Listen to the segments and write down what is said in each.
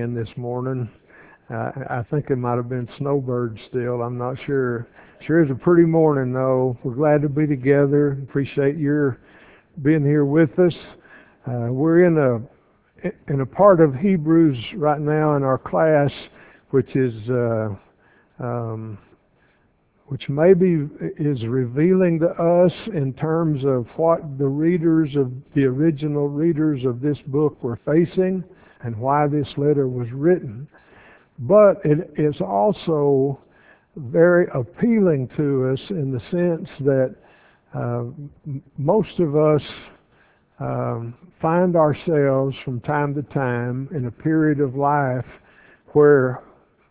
singing this morning. I think it might have been Snowbird still. I'm not sure. Sure is a pretty morning, though. We're glad to be together. Appreciate your being here with us. We're in a part of Hebrews right now in our class, which is which maybe is revealing to us in terms of what the original readers of this book were facing and why this letter was written. But it is also very appealing to us in the sense that most of us find ourselves from time to time in a period of life where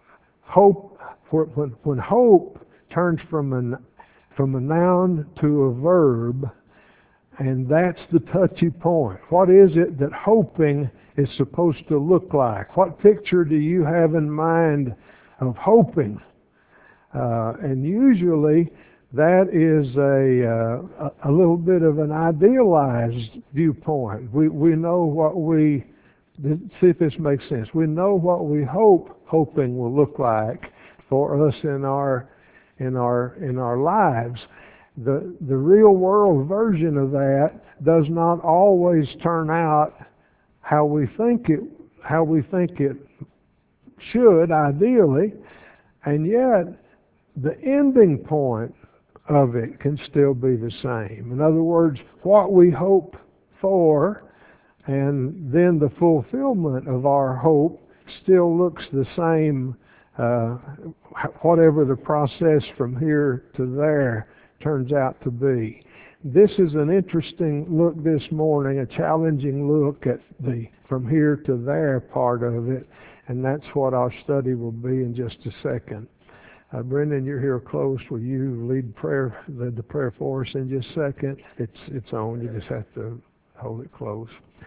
when hope turns from a noun to a verb, and that's the touchy point. What is it that hoping is supposed to look like? What picture do you have in mind of hoping? And usually that is a little bit of an idealized viewpoint. We know see if this makes sense. We know what we hoping will look like for us in our lives. The real world version of that does not always turn out how we think it should ideally, and yet the ending point of it can still be the same. In other words, what we hope for and then the fulfillment of our hope still looks the same, whatever the process from here to there turns out to be. This is an interesting look this morning, a challenging look at the from here to there part of it, and that's what our study will be in just a second. Brendan, you're here close. Will you lead the prayer for us in just a second? It's on. You just have to hold it close.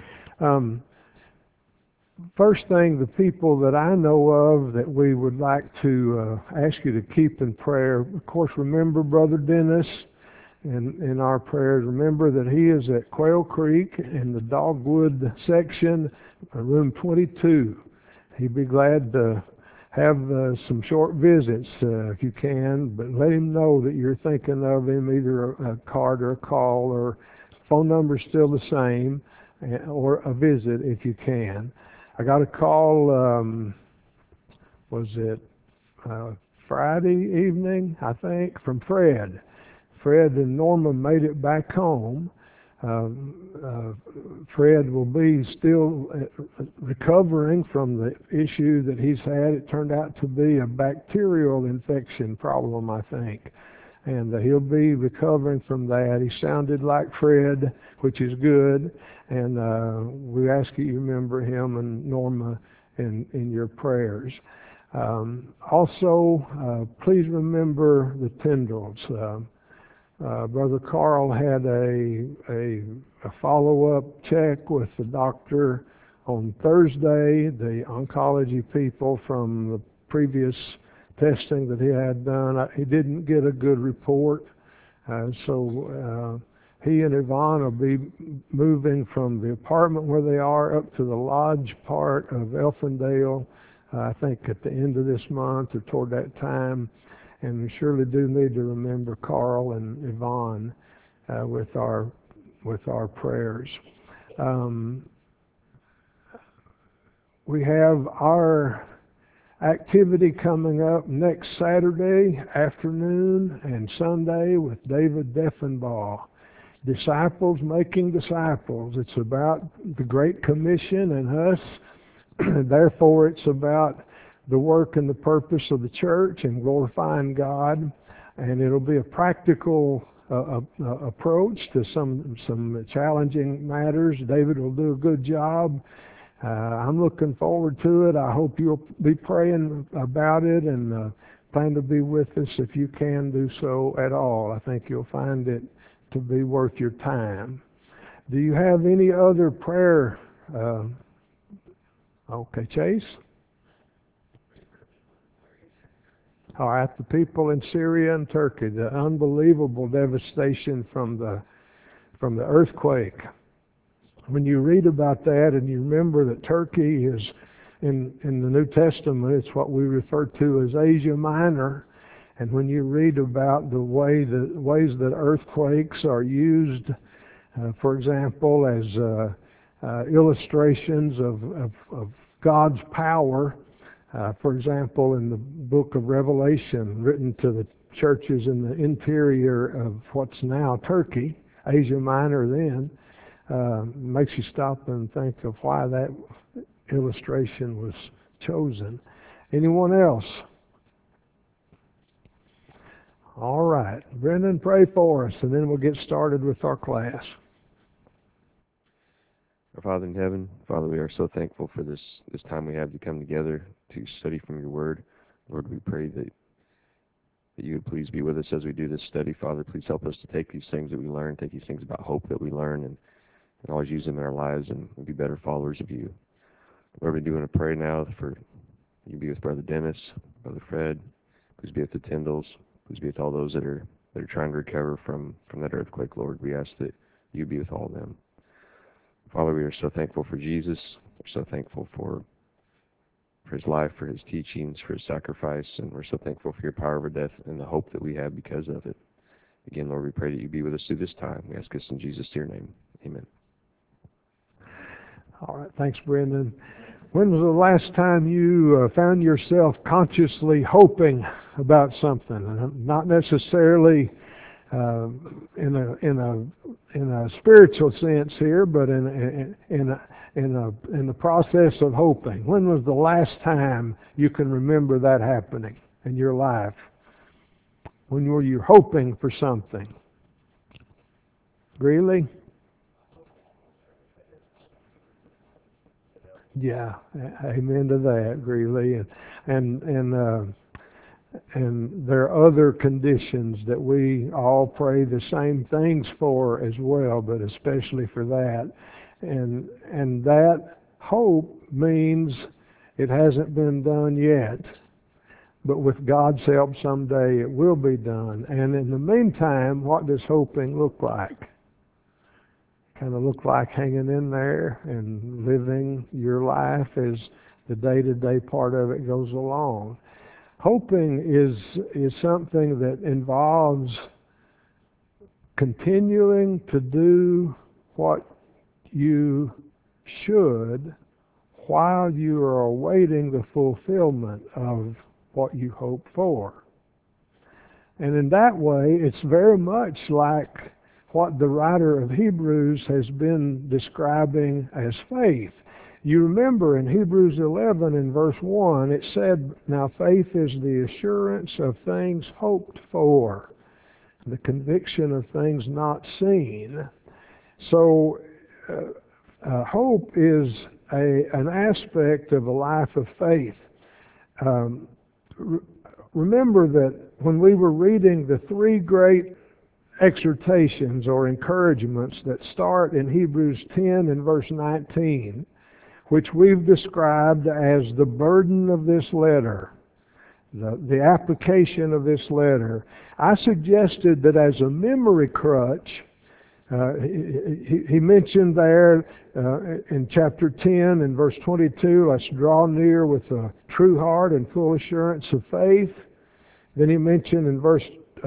First thing, the people that I know of that we would like to ask you to keep in prayer, of course, remember Brother Dennis in our prayers. Remember that he is at Quail Creek in the Dogwood section, room 22. He'd be glad to have some short visits if you can, but let him know that you're thinking of him, either a card or a call, or phone number's still the same, or a visit if you can. I got a call, was it Friday evening, I think, from Fred. Fred and Norma made it back home. Fred will be still recovering from the issue that he's had. It turned out to be a bacterial infection problem, I think. And he'll be recovering from that. He sounded like Fred, which is good. And we ask you remember him and Norma in your prayers. Also, please remember the Tindalls. Brother Carl had a follow-up check with the doctor on Thursday. The oncology people from the previous testing that he had done, he didn't get a good report. So he and Yvonne will be moving from the apartment where they are up to the lodge part of Elfindale, I think at the end of this month or toward that time. And we surely do need to remember Carl and Yvonne with our prayers. We have our activity coming up next Saturday afternoon and Sunday with David Deffenbaugh. Disciples making disciples. It's about the Great Commission and us. Therefore, it's about the work and the purpose of the church and glorifying God. And it'll be a practical approach to some challenging matters. David will do a good job. I'm looking forward to it. I hope you'll be praying about it and plan to be with us if you can do so at all. I think you'll find it to be worth your time. Do you have any other prayer? Okay, Chase? All right, the people in Syria and Turkey, the unbelievable devastation from the earthquake. When you read about that and you remember that Turkey in the New Testament, it's what we refer to as Asia Minor. And when you read about the ways that earthquakes are used, for example, as illustrations of God's power, for example, in the book of Revelation, written to the churches in the interior of what's now Turkey, Asia Minor then, makes you stop and think of why that illustration was chosen. Anyone else? All right. Brendan, pray for us, and then we'll get started with our class. Our Father in heaven, Father, we are so thankful for this time we have to come together to study from your word. Lord, we pray that you would please be with us as we do this study. Father, please help us to take these things that we learn, take these things about hope that we learn, and always use them in our lives and be better followers of you. Lord, we do want to pray now for you be with Brother Dennis, Brother Fred. Please be with the Tyndalls. Please be with all those that are trying to recover from that earthquake, Lord. We ask that you be with all of them. Father, we are so thankful for Jesus. We're so thankful for his life, for his teachings, for his sacrifice, and we're so thankful for your power over death and the hope that we have because of it. Again, Lord, we pray that you be with us through this time. We ask this in Jesus' dear name. Amen. All right. Thanks, Brendan. When was the last time you found yourself consciously hoping about something? Not necessarily in a spiritual sense here, but in the process of hoping. When was the last time you can remember that happening in your life? When were you hoping for something? Really? Yeah, amen to that, Greeley. And there are other conditions that we all pray the same things for as well, but especially for that. And that hope means it hasn't been done yet, but with God's help someday it will be done. And in the meantime, what does hoping look like? Kind of look like hanging in there and living your life as the day-to-day part of it goes along. Hoping is something that involves continuing to do what you should while you are awaiting the fulfillment of what you hope for. And in that way, it's very much like what the writer of Hebrews has been describing as faith. You remember in Hebrews 11 in verse 1, it said, "Now faith is the assurance of things hoped for, the conviction of things not seen." So hope is an aspect of a life of faith. Remember that when we were reading the three great exhortations or encouragements that start in Hebrews 10 and verse 19, which we've described as the burden of this letter, the application of this letter, I suggested that as a memory crutch, he mentioned there in chapter 10 and verse 22, let's draw near with a true heart and full assurance of faith. Then he mentioned in verse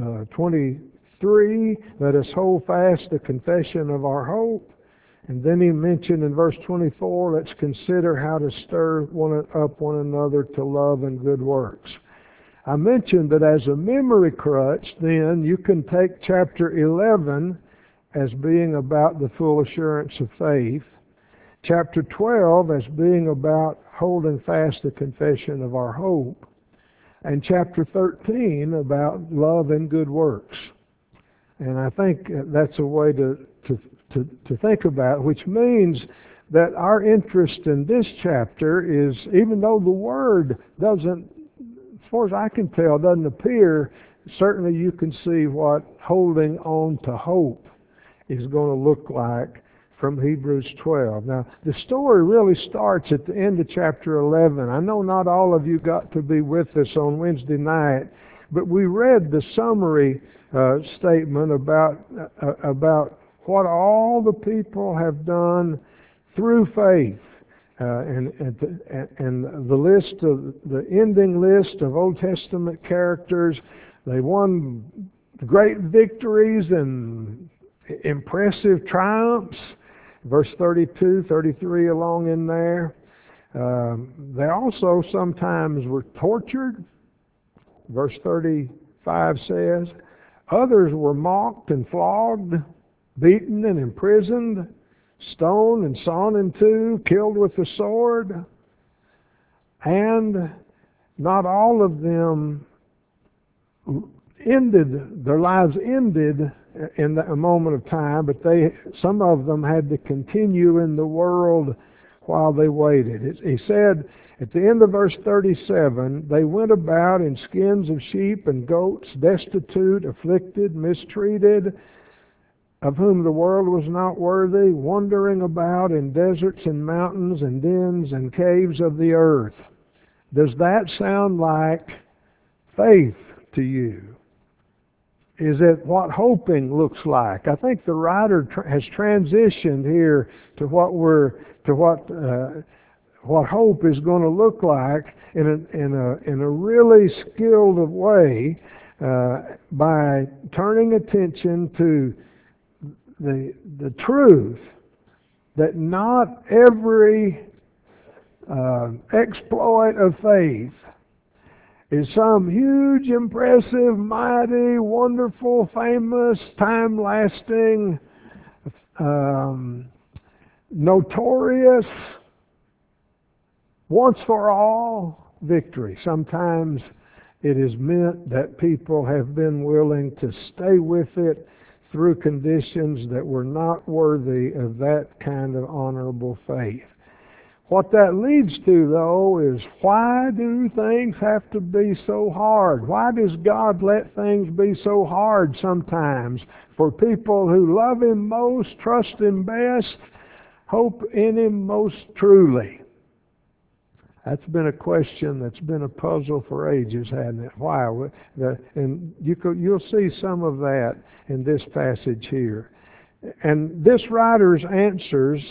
23, let us hold fast the confession of our hope. And then he mentioned in verse 24, let's consider how to stir up one another to love and good works. I mentioned that as a memory crutch, then, you can take chapter 11 as being about the full assurance of faith, chapter 12 as being about holding fast the confession of our hope, and chapter 13 about love and good works. And I think that's a way to think about, which means that our interest in this chapter is, even though the word doesn't, as far as I can tell, doesn't appear, certainly you can see what holding on to hope is going to look like from Hebrews 12. Now, the story really starts at the end of chapter 11. I know not all of you got to be with us on Wednesday night, but we read the summary statement about what all the people have done through faith And the list of the ending list of Old Testament characters, they won great victories and impressive triumphs. Verse 32, 33 along in there. They also sometimes were tortured. Verse 35 says, others were mocked and flogged, beaten and imprisoned, stoned and sawn in two, killed with the sword. And not all of them their lives ended in a moment of time, but some of them had to continue in the world while they waited. He said at the end of verse 37, they went about in skins of sheep and goats, destitute, afflicted, mistreated, of whom the world was not worthy, wandering about in deserts and mountains and dens and caves of the earth. Does that sound like faith to you? Is it what hoping looks like? I think the writer has transitioned here to what hope is going to look like in a really skilled way by turning attention to the truth that not every exploit of faith is some huge, impressive, mighty, wonderful, famous, time-lasting, notorious, once-for-all victory. Sometimes it is meant that people have been willing to stay with it through conditions that were not worthy of that kind of honorable faith. What that leads to, though, is why do things have to be so hard? Why does God let things be so hard sometimes for people who love Him most, trust Him best, hope in Him most truly? That's been a question that's been a puzzle for ages, hasn't it? Why? And you'll see some of that in this passage here. And this writer's answers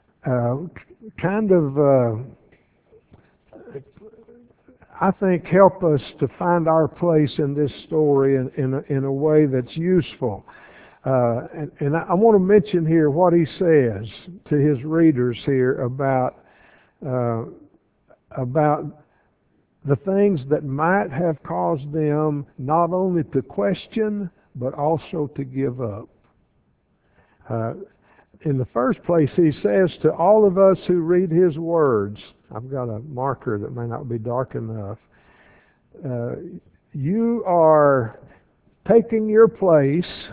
I think, help us to find our place in this story in a way that's useful. And I want to mention here what he says to his readers here about the things that might have caused them not only to question, but also to give up. In the first place, he says to all of us who read his words, I've got a marker that may not be dark enough, you are taking your place.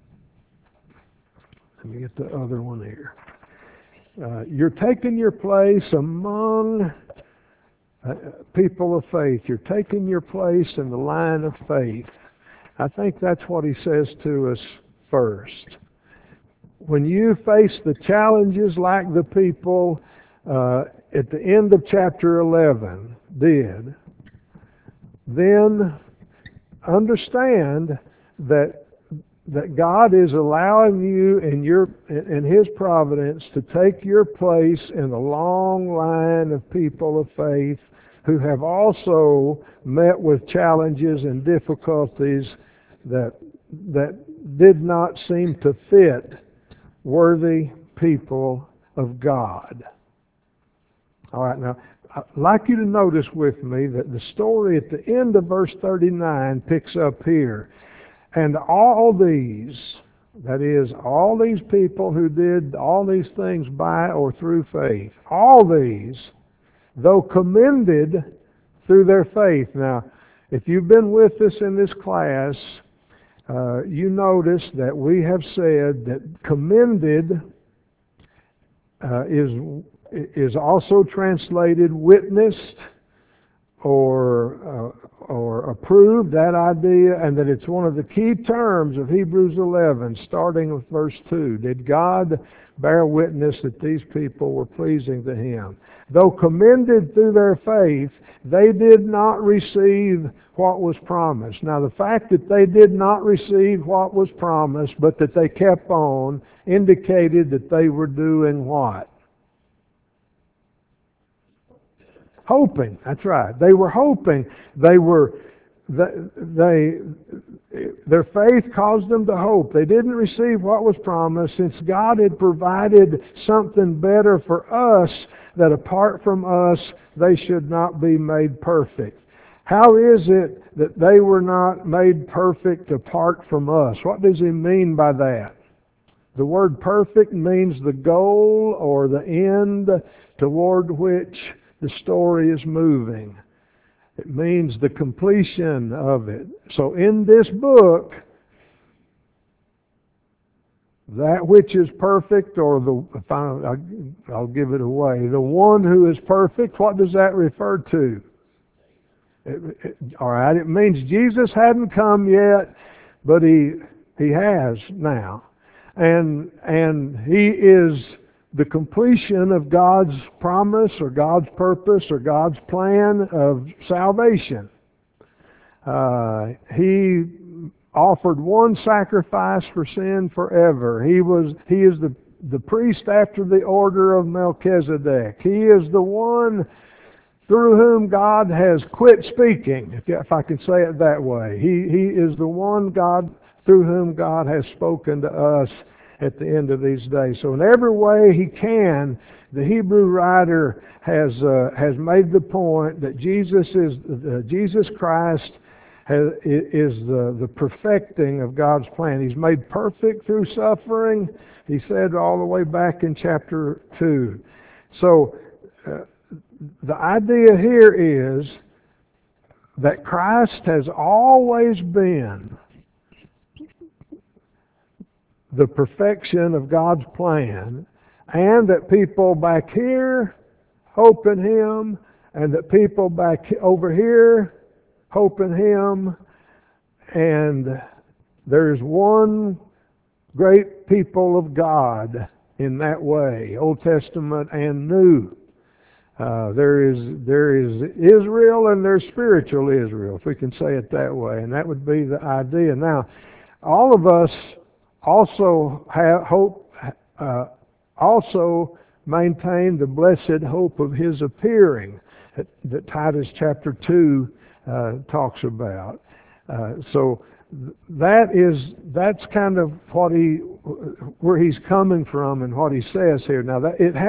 Let me get the other one here. You're taking your place among people of faith. You're taking your place in the line of faith. I think that's what he says to us first. When you face the challenges like the people at the end of chapter 11 did, then understand that God is allowing you in His providence to take your place in a long line of people of faith who have also met with challenges and difficulties that did not seem to fit worthy people of God. All right, now, I'd like you to notice with me that the story at the end of verse 39 picks up here. And all these, that is, all these people who did all these things by or through faith, all these, though commended through their faith. Now, if you've been with us in this class, you notice that we have said that commended is also translated witnessed or approved, that idea, and that it's one of the key terms of Hebrews 11, starting with verse 2. Did God bear witness that these people were pleasing to Him? Though commended through their faith, they did not receive what was promised. Now, the fact that they did not receive what was promised, but that they kept on, indicated that they were doing what? Hoping, that's right. They were hoping. They their faith caused them to hope. They didn't receive what was promised since God had provided something better for us, that apart from us they should not be made perfect. How is it that they were not made perfect apart from us? What does he mean by that? The word perfect means the goal or the end toward which the story is moving. It means the completion of it. So in this book, that which is perfect, or I'll give it away, the one who is perfect, what does that refer to? All right, it means Jesus hadn't come yet, but he has now. And he is the completion of God's promise or God's purpose or God's plan of salvation. He offered one sacrifice for sin forever. He is the priest after the order of Melchizedek. He is the one through whom God has quit speaking, if I can say it that way. He is the one through whom God has spoken to us at the end of these days. So in every way he can, the Hebrew writer has made the point that Jesus Christ is the perfecting of God's plan. He's made perfect through suffering. He said all the way back in chapter 2. So the idea here is that Christ has always been the perfection of God's plan, and that people back here hope in him, and that people back over here hope in him, and there's one great people of God in that way, Old Testament and New. There is Israel and there's spiritual Israel, if we can say it that way, and that would be the idea. Now, all of us also have hope, also maintain the blessed hope of his appearing that Titus chapter 2 talks about. So that's kind of where he's coming from and what he says here. Now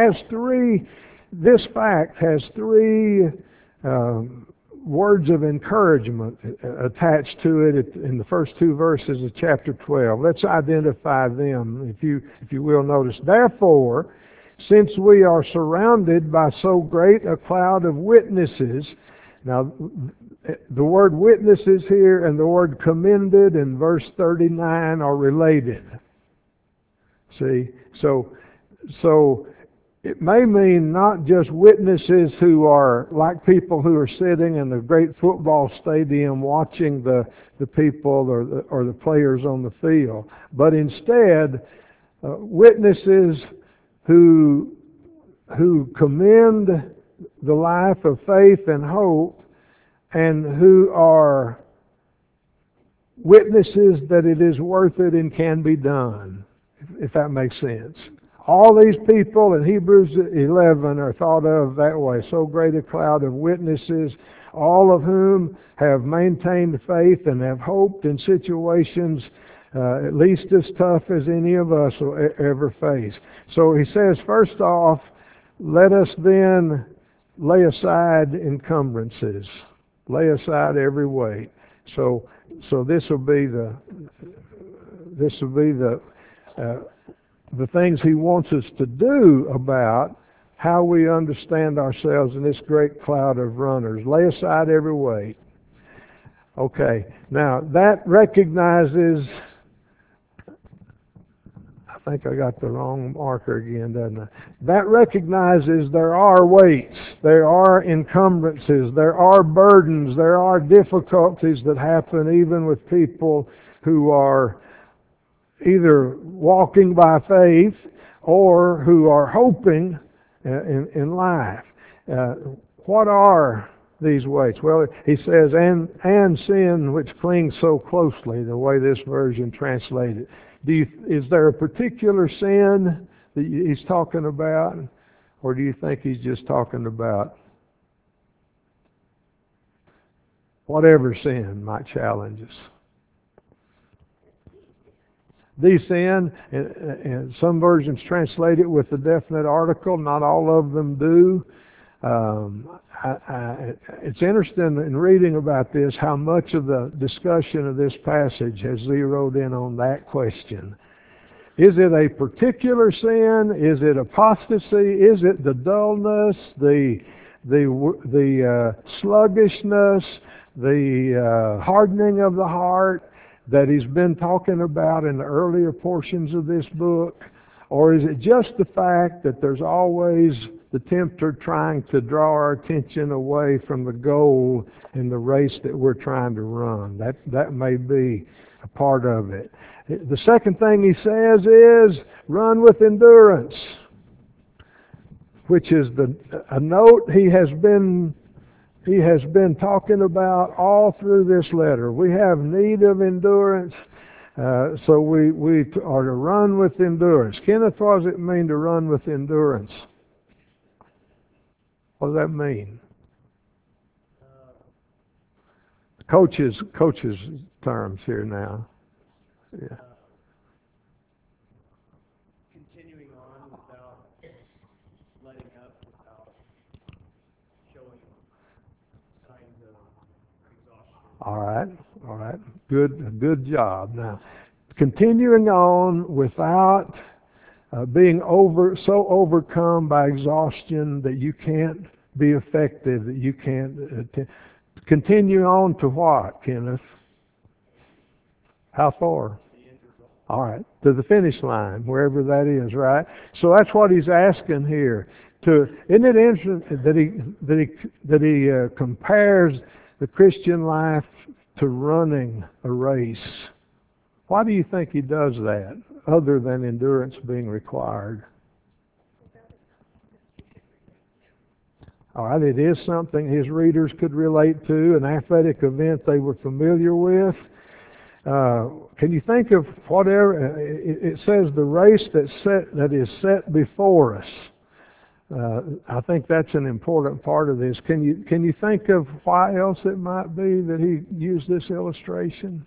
this fact has three words of encouragement attached to it in the first two verses of chapter 12. Let's identify them, if you will notice. Therefore, since we are surrounded by so great a cloud of witnesses. Now, the word witnesses here and the word commended in verse 39 are related. See? So it may mean not just witnesses who are like people who are sitting in the great football stadium watching the people or the players on the field, but instead witnesses who commend the life of faith and hope, and who are witnesses that it is worth it and can be done, if that makes sense. All these people in Hebrews 11 are thought of that way. So great a cloud of witnesses, all of whom have maintained faith and have hoped in situations at least as tough as any of us will ever face. So he says, first off, let us then lay aside encumbrances. Lay aside every weight. So this will be the things he wants us to do about how we understand ourselves in this great cloud of runners. Lay aside every weight. Okay, now that recognizes, I think I got the wrong marker again, doesn't I? That recognizes there are weights, there are encumbrances, there are burdens, there are difficulties that happen even with people who are either walking by faith or who are hoping in life. What are these weights? Well, he says, and sin which clings so closely, the way this version translated. Is there a particular sin that he's talking about, or do you think he's just talking about whatever sin might challenge us. The sin, and some versions translate it with a definite article, not all of them do. It's interesting in reading about this how much of the discussion of this passage has zeroed in on that question. Is it a particular sin? Is it apostasy? Is it the dullness, the sluggishness, the hardening of the heart that he's been talking about in the earlier portions of this book? Or is it just the fact that there's always the tempter trying to draw our attention away from the goal in the race that we're trying to run? That may be a part of it. The second thing he says is, run with endurance, which is a note he has been talking about all through this letter. We have need of endurance, so we are to run with endurance. Kenneth, what does it mean to run with endurance? What does that mean? Coaches terms here now. Yeah. Continuing on without letting up, without showing signs of exhaustion. All right. Good job. Now, continuing on without being so overcome by exhaustion that you can't be effective, that you can't continue on to what, Kenneth? How far? All right, to the finish line, wherever that is, right? So that's what he's asking here. Isn't it interesting that he compares the Christian life to running a race? Why do you think he does that, other than endurance being required? All right, it is something his readers could relate to, an athletic event they were familiar with. Can you think of whatever? It says the race that is set before us. I think that's an important part of this. Can you think of why else it might be that he used this illustration?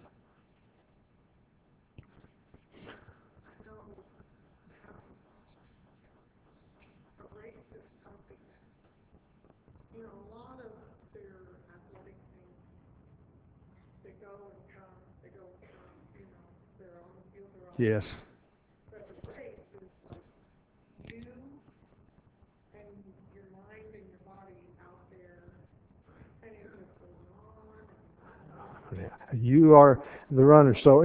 Yes. But the race is like you and your mind and your body out there, and it just goes on and on. Yeah. You are the runner. So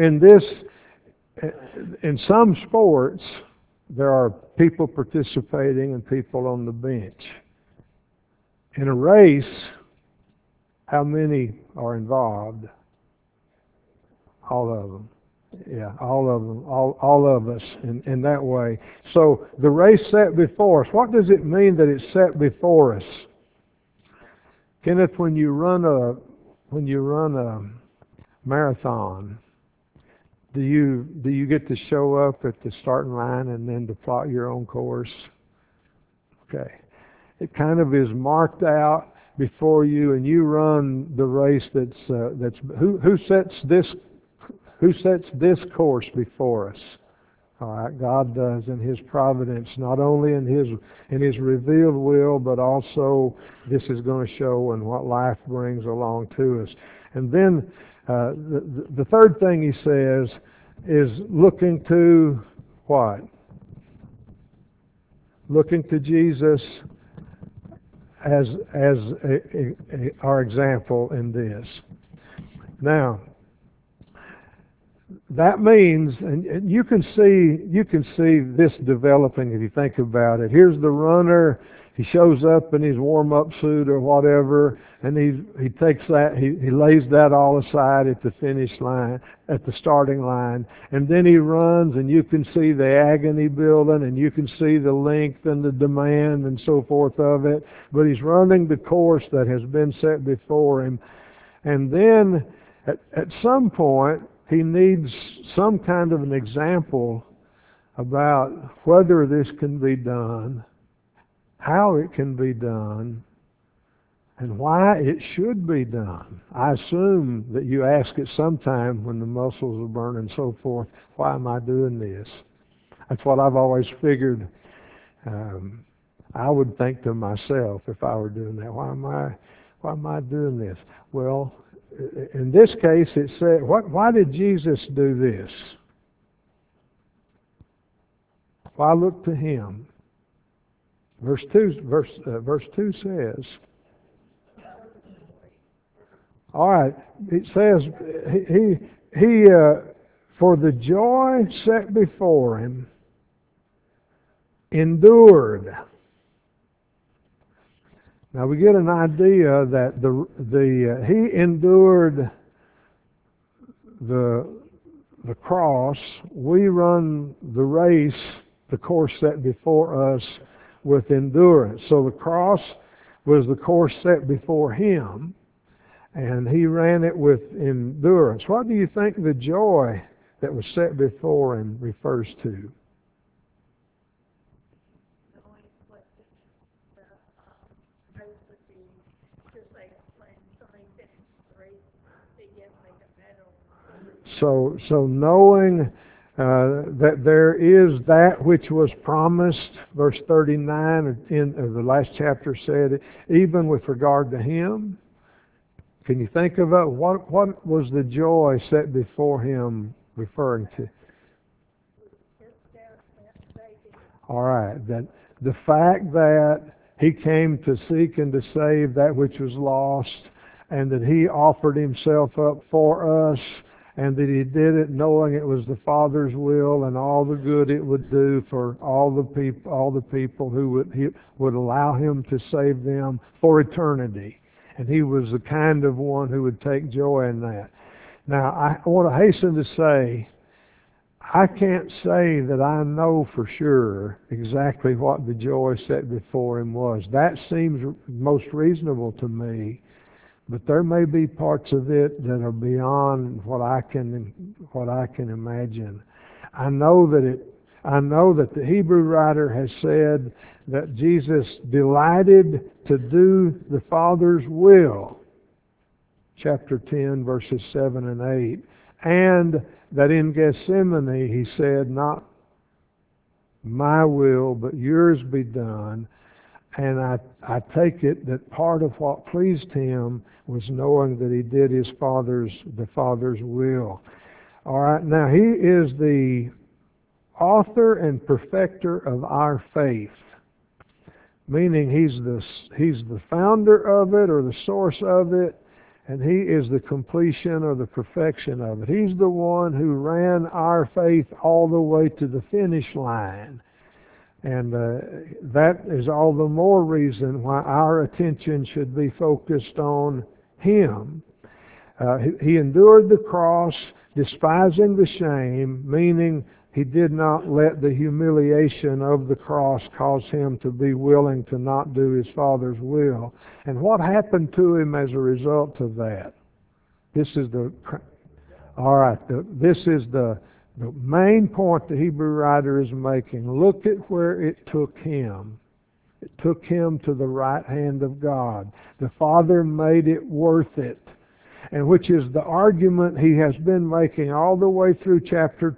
in some sports, there are people participating and people on the bench. In a race, how many are involved? All of them. Yeah, all of them, all of us in that way. So the race set before us, what does it mean that it's set before us? Kenneth, when you run a marathon, do you get to show up at the starting line and then to plot your own course? Okay. It kind of is marked out before you, and you run the race who sets this course before us? All right, God does in His providence, not only in His revealed will, but also this is going to show in what life brings along to us. And then the third thing he says is looking to what? Looking to Jesus as our example in this. Now, that means, and you can see this developing if you think about it. Here's the runner. He shows up in his warm-up suit or whatever, and he takes that, he lays that all aside at the finish line, at the starting line, and then he runs, and you can see the agony building, and you can see the length and the demand and so forth of it. But he's running the course that has been set before him, and then at some point he needs some kind of an example about whether this can be done, how it can be done, and why it should be done. I assume that you ask it sometime when the muscles are burning and so forth, why am I doing this? That's what I've always figured. Um, I would think to myself if I were doing that, why am I doing this? Well, in this case, it said, why did Jesus do this? Why look to Him? Verse 2 says, all right, it says, he for the joy set before Him, endured. Now we get an idea that He endured the cross. We run the race, the course set before us, with endurance. So the cross was the course set before Him, and He ran it with endurance. What do you think the joy that was set before Him refers to? Knowing what the race would be, just like when somebody finishes the race, they get like a medal. So knowing that there is that which was promised, verse 39 in the last chapter said, even with regard to Him. Can you think of it? What was the joy set before Him referring to? All right, that the fact that He came to seek and to save that which was lost, and that He offered Himself up for us, and that He did it knowing it was the Father's will and all the good it would do for all the people who would allow Him to save them for eternity. And He was the kind of one who would take joy in that. Now, I want to hasten to say, I can't say that I know for sure exactly what the joy set before Him was. That seems most reasonable to me, but there may be parts of it that are beyond what I can imagine. I know that the Hebrew writer has said that Jesus delighted to do the Father's will, chapter 10, verses 7 and 8, and that in Gethsemane He said, not my will, but yours be done. And I take it that part of what pleased Him was knowing that He did the Father's will. All right, now He is the author and perfecter of our faith, meaning He's the founder of it or the source of it, and He is the completion or the perfection of it. He's the one who ran our faith all the way to the finish line. And that is all the more reason why our attention should be focused on Him. He endured the cross, despising the shame, meaning He did not let the humiliation of the cross cause Him to be willing to not do His Father's will. And what happened to Him as a result of that? This is the main point the Hebrew writer is making. Look at where it took Him. It took Him to the right hand of God. The Father made it worth it. And which is the argument He has been making all the way through chapter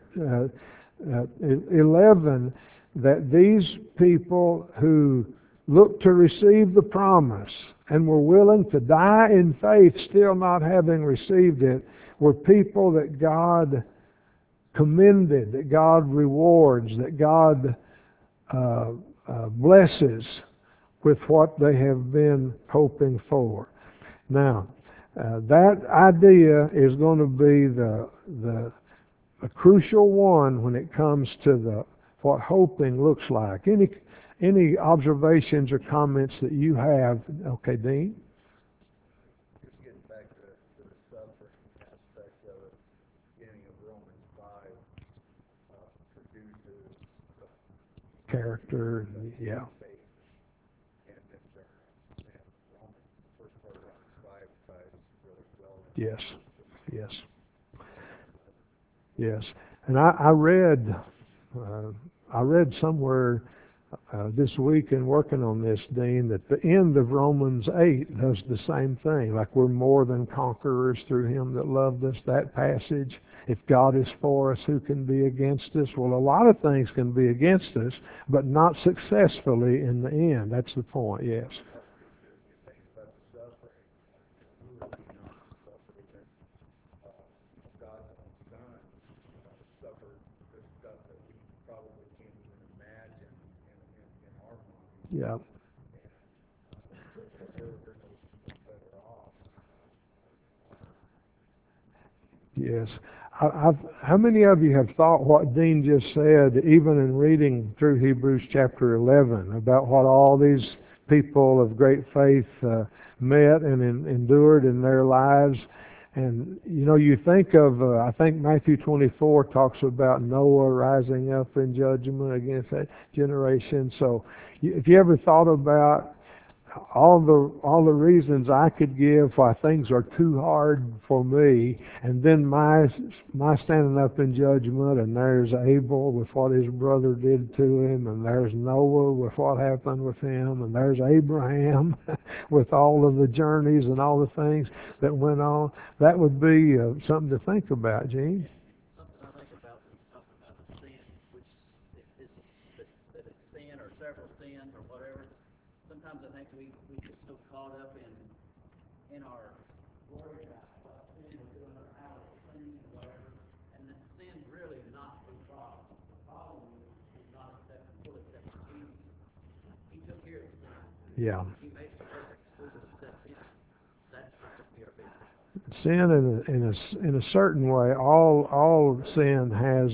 11, that these people who looked to receive the promise and were willing to die in faith, still not having received it, were people that God commended, that God rewards, that God blesses with what they have been hoping for. Now, that idea is going to be a crucial one when it comes to what hoping looks like. Any observations or comments that you have? Okay, Dean? Just getting back to the suffering aspect of it, beginning of Romans 5 produces Character, yeah. faith and endurance. And first part of Romans 5 ties really well into Yes, yes, yes. And I read somewhere this week in working on this, Dean, that the end of Romans 8 does the same thing. Like we're more than conquerors through him that loved us, that passage. If God is for us, who can be against us? Well, a lot of things can be against us, but not successfully in the end. That's the point, yes. Think about the suffering. We were beyond suffering. God's own Son suffered the stuff that we probably can't even imagine in our minds. Yeah. They're no better off. Yes. How many of you have thought what Dean just said, even in reading through Hebrews chapter 11, about what all these people of great faith met and endured in their lives? And, you know, you think of, I think Matthew 24 talks about Noah rising up in judgment against that generation. So if you ever thought about all the reasons I could give why things are too hard for me, and then my standing up in judgment, and there's Abel with what his brother did to him, and there's Noah with what happened with him, and there's Abraham with all of the journeys and all the things that went on. That would be something to think about, Gene. Something I think about when you talk about the sin, which is that it's sin or several sins or whatever. Sometimes I think we get so caught up in our glory about sin, we're doing our hours, sin and whatever, and that sin's really not the problem. The problem is not accepting, full accepting Jesus. He took care of sin. Yeah. He made it perfect. We'll just accept him. That's what took care of it. Sin, in a certain way, all sin has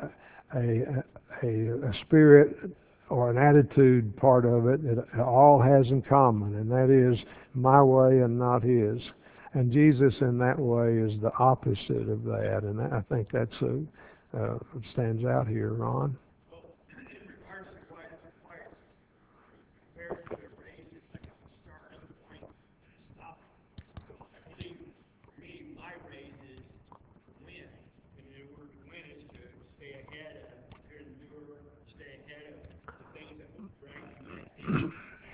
a spirit or an attitude part of it that it all has in common, and that is my way and not his. And Jesus, in that way, is the opposite of that, and I think that's stands out here, Ron. Well, in regards to what compared to the raises, I can start at the point and stop. I believe for me, my raise is to win. And the word to win is to stay ahead of, to endure, stay ahead of the things that will drag me down.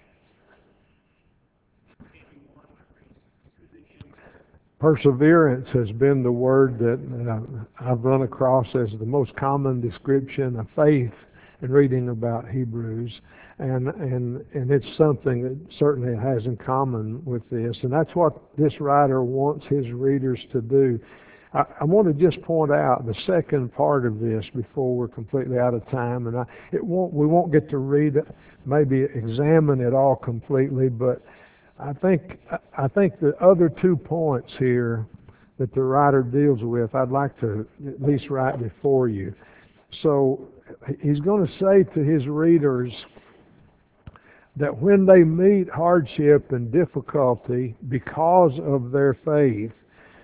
Continue on my race through the end. Perseverance has been the word that I've run across as the most common description of faith in reading about Hebrews, and it's something that certainly has in common with this, and that's what this writer wants his readers to do. I want to just point out the second part of this before we're completely out of time, and we won't get to read it, maybe examine it all completely, but I think the other 2 points here that the writer deals with, I'd like to at least write before you. So he's going to say to his readers that when they meet hardship and difficulty because of their faith,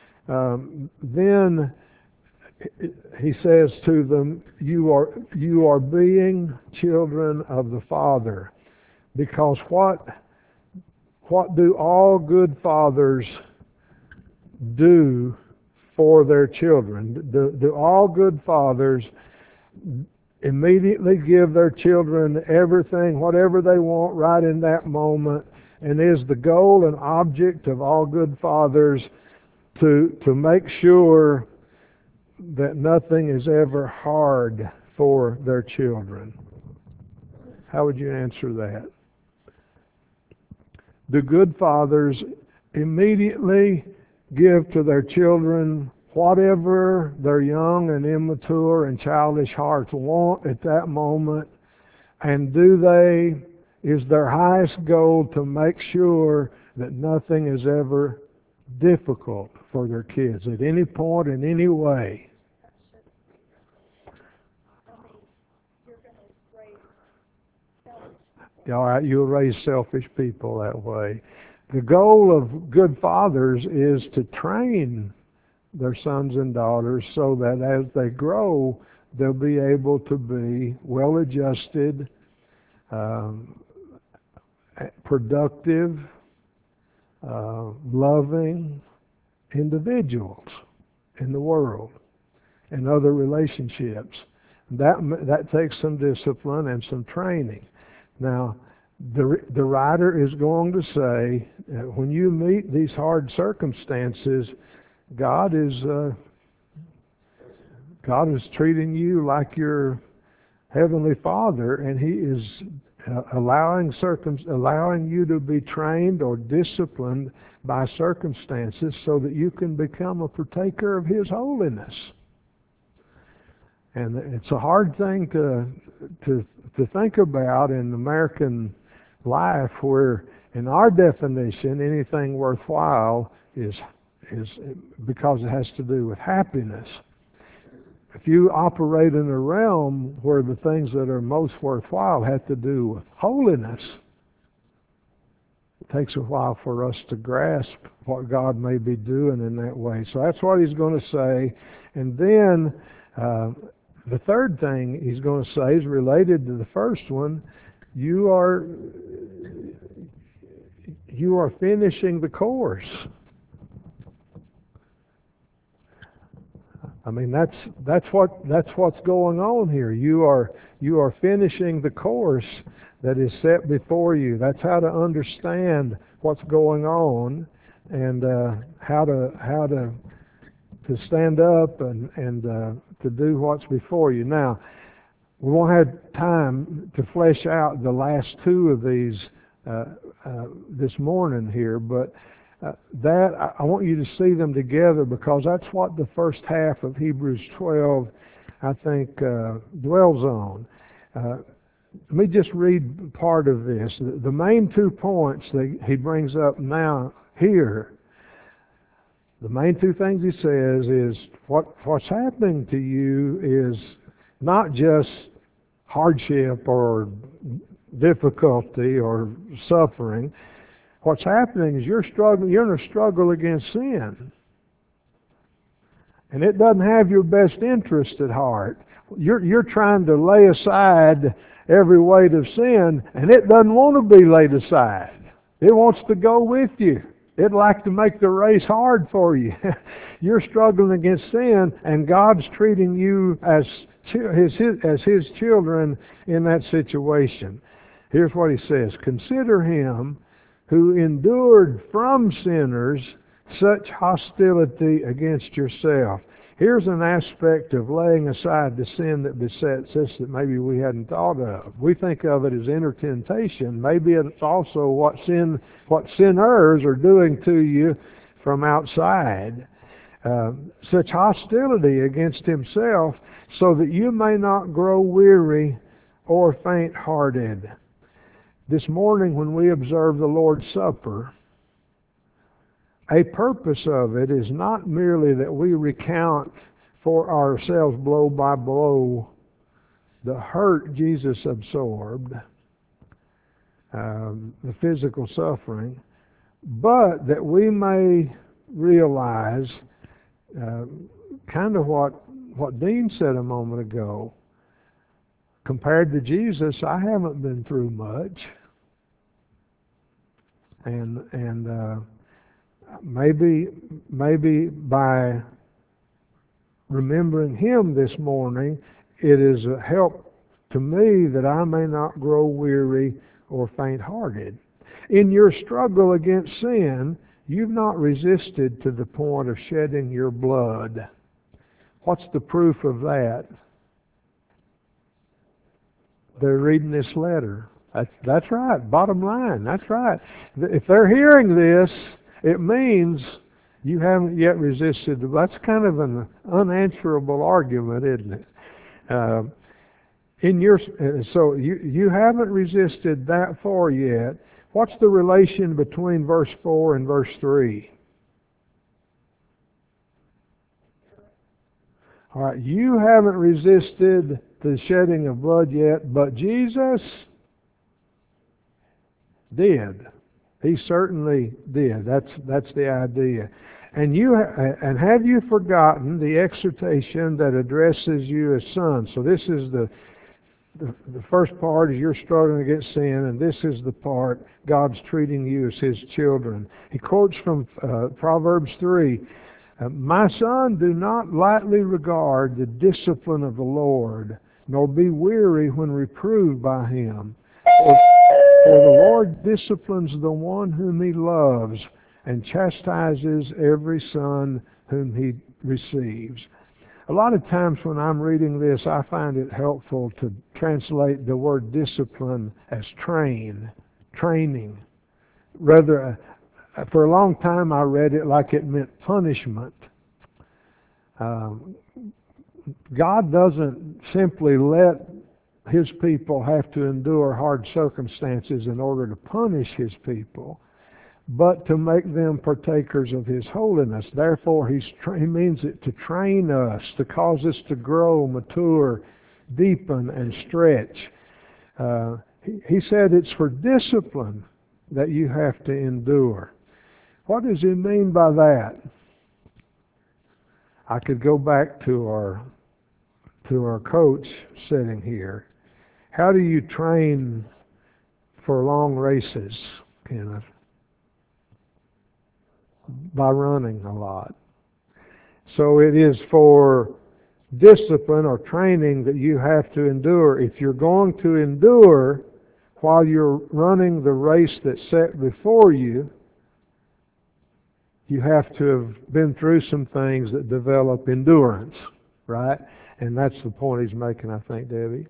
then he says to them, you are being children of the Father, because what do all good fathers do for their children? Do all good fathers immediately give their children everything, whatever they want right in that moment? And is the goal and object of all good fathers to make sure that nothing is ever hard for their children? How would you answer that? Do good fathers immediately give to their children whatever their young and immature and childish hearts want at that moment? And is their highest goal to make sure that nothing is ever difficult for their kids at any point, in any way? All right, you'll raise selfish people that way. The goal of good fathers is to train their sons and daughters so that as they grow, they'll be able to be well-adjusted, productive, loving individuals in the world and other relationships. That takes some discipline and some training. Now, the writer is going to say, when you meet these hard circumstances, God is treating you like your Heavenly Father, and He is allowing you to be trained or disciplined by circumstances so that you can become a partaker of His holiness. And it's a hard thing to think about in American life, where in our definition anything worthwhile is because it has to do with happiness. If you operate in a realm where the things that are most worthwhile have to do with holiness, it takes a while for us to grasp what God may be doing in that way. So that's what he's going to say. And then the third thing he's going to say is related to the first one. You are finishing the course. I mean, that's what's going on here. You are finishing the course that is set before you. That's how to understand what's going on, and how to stand up and to do what's before you. Now, we won't have time to flesh out the last two of these this morning here, but that I want you to see them together, because that's what the first half of Hebrews 12, I think, dwells on. Let me just read part of this. The main 2 points that he brings up now here, the main 2 things he says is what's happening to you is not just hardship or difficulty or suffering. What's happening is you're in a struggle against sin. And it doesn't have your best interest at heart. You're trying to lay aside every weight of sin, and it doesn't want to be laid aside. It wants to go with you. It'd like to make the race hard for you. You're struggling against sin, and God's treating you as His children in that situation. Here's what he says: consider Him who endured from sinners such hostility against yourself. Here's an aspect of laying aside the sin that besets us that maybe we hadn't thought of. We think of it as inner temptation. Maybe it's also what sinners are doing to you from outside. Such hostility against himself, so that you may not grow weary or faint-hearted. This morning when we observe the Lord's Supper, a purpose of it is not merely that we recount for ourselves blow by blow the hurt Jesus absorbed, the physical suffering, but that we may realize kind of what Dean said a moment ago. Compared to Jesus, I haven't been through much. And maybe by remembering Him this morning, it is a help to me that I may not grow weary or faint-hearted. In your struggle against sin, you've not resisted to the point of shedding your blood. What's the proof of that? They're reading this letter. That's right. Bottom line, that's right. If they're hearing this, it means you haven't yet resisted. That's kind of an unanswerable argument, isn't it? So you haven't resisted that far yet. What's the relation between verse 4 and verse 3? All right, you haven't resisted the shedding of blood yet, but Jesus did. He certainly did. That's the idea. And have you forgotten the exhortation that addresses you as sons? So this is the first part is you're struggling against sin, and this is the part God's treating you as His children. He quotes from Proverbs 3, "My son, do not lightly regard the discipline of the Lord, nor be weary when reproved by Him. For the Lord disciplines the one whom he loves, and chastises every son whom he receives. A lot of times when I'm reading this, I find it helpful to translate the word discipline as training. Rather, for a long time I read it like it meant punishment. God doesn't simply let his people have to endure hard circumstances in order to punish his people, but to make them partakers of his holiness. Therefore, he means it to train us, to cause us to grow, mature, deepen, and stretch. He said it's for discipline that you have to endure. What does he mean by that? I could go back to our coach sitting here. How do you train for long races, Kenneth? By running a lot. So it is for discipline or training that you have to endure. If you're going to endure while you're running the race that's set before you, you have to have been through some things that develop endurance, right? And that's the point he's making, I think, Debbie.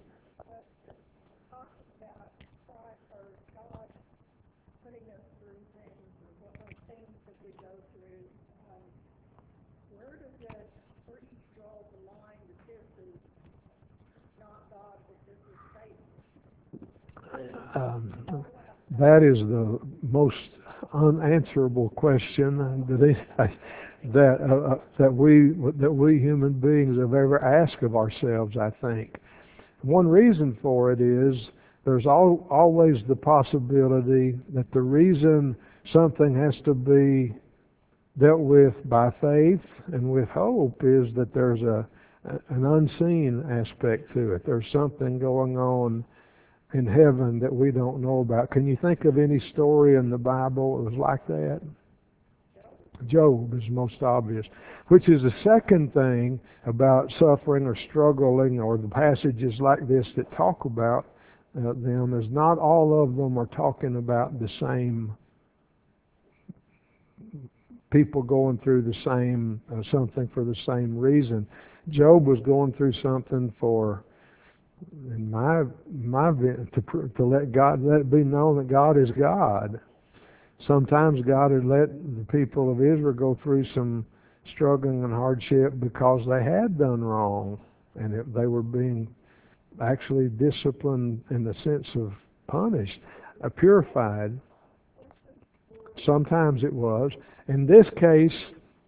That is the most unanswerable question that we human beings have ever asked of ourselves, I think. One reason for it is there's always the possibility that the reason something has to be dealt with by faith and with hope is that there's an unseen aspect to it. There's something going on in heaven that we don't know about. Can you think of any story in the Bible that was like that? Job is most obvious, which is the second thing about suffering or struggling, or the passages like this that talk about them, is not all of them are talking about the same people going through the same something for the same reason. Job was going through something for, in my to let it be known that God is God. Sometimes God had let the people of Israel go through some struggling and hardship because they had done wrong, and they were being actually disciplined in the sense of punished, purified. Sometimes it was. In this case,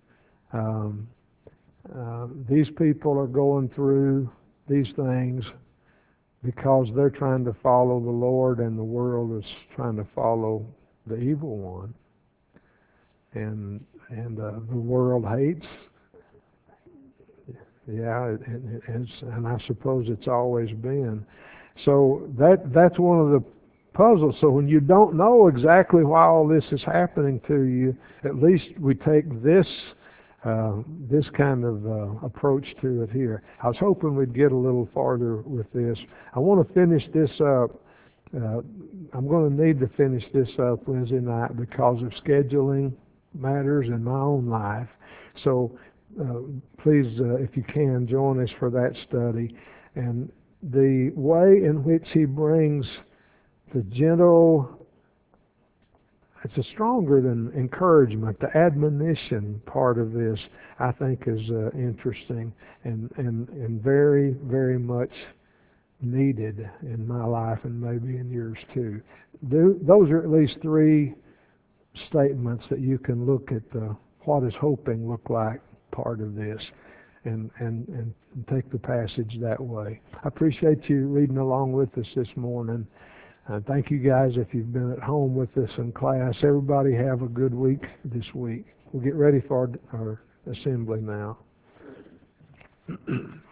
these people are going through these things because they're trying to follow the Lord, and the world is trying to follow the evil one. And the world hates. Yeah, and I suppose it's always been. So that's one of the puzzles. So when you don't know exactly why all this is happening to you, at least we take this kind of approach to it here. I was hoping we'd get a little farther with this. I want to finish this up. I'm going to need to finish this up Wednesday night because of scheduling matters in my own life. So please, if you can, join us for that study. And the way in which he brings the gentle, it's a stronger than encouragement, the admonition part of this, I think is interesting and very, very much needed in my life and maybe in yours too. Those are at least three statements that you can look at the what does hoping look like part of this and take the passage that way. I appreciate you reading along with us this morning. Thank you guys if you've been at home with us in class. Everybody have a good week this week. We'll get ready for our assembly now.